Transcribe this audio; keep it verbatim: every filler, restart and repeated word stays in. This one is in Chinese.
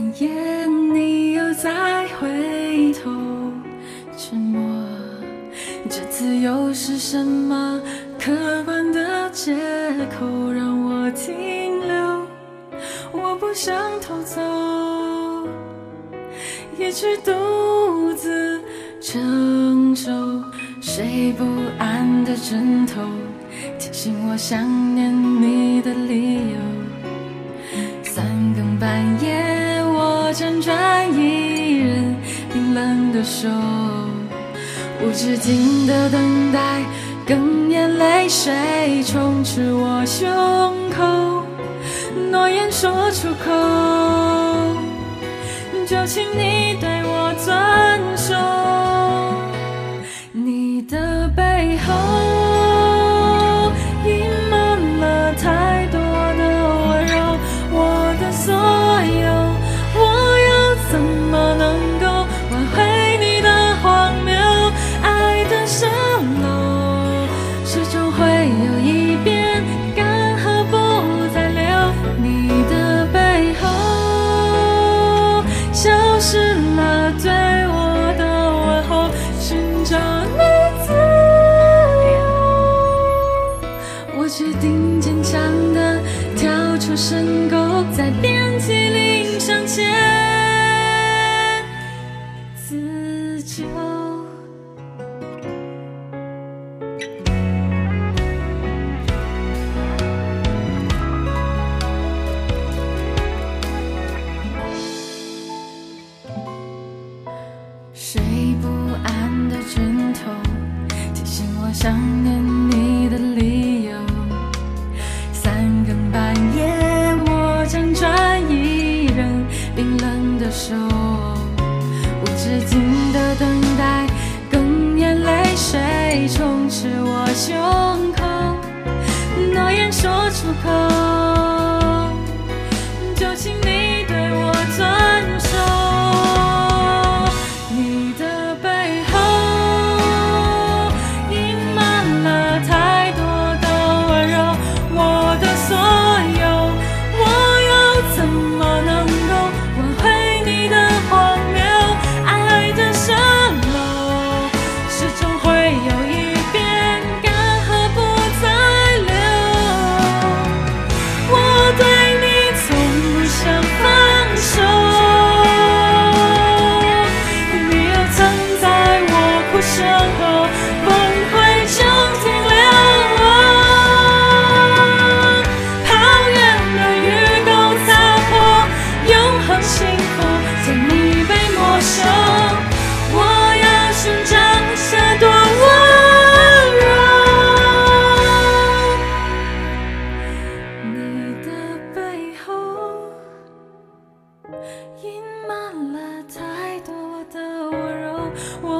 夜，你又再回头，沉默，这次又是什么客观的借口让我停留？我不想偷走，也去独自承受睡不安的枕头，提醒我想念你的理由。三更半夜，我辗转一人，冰冷的手，无止境的等待，哽咽泪水充斥我胸口，诺言说出口，就请你对我遵守。你的背后隐瞒了太多的温柔，我的所有，我又怎么能够挽回你的荒谬？爱的蜃楼始终会有一边干涸不再流，你的背后消失了对我的问候，寻找你自由。我决定坚强的跳出深沟，在遍体鳞伤前自救。睡不安的枕头，提醒我想念你的理由。三更半夜，我辗转一人，冰冷的手，无止境的等待，哽咽泪水充斥我胸口，诺言说出口，就请你对我遵守。隐瞒了太多的温柔，我